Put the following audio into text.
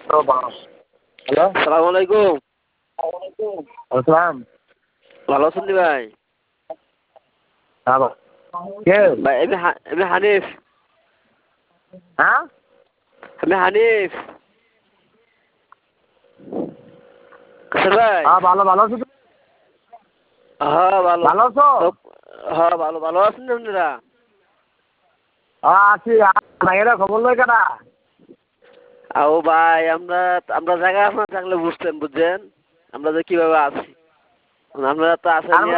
Hello, সালাম আলাইকুম। আসসালাম। ভালো আছেন ভাই? হ্যাঁ কে? ভাই আমি হানিফ। হ্যাঁ আমি হানিফ। আচ্ছা ভাই। হ্যাঁ ভালো ভালো আছো? হ্যাঁ ভালো। ভালো আছো? হ্যাঁ ভালো ভালো আছেন আপনারা? হ্যাঁ আছি। এরা খবর লয় কেনা? ও ভাই আমরা আমরা জায়গা আপনার থাকলে বুঝতেন বুঝছেন আমরা যে কিভাবে আছি। আপনারা তো আছেন।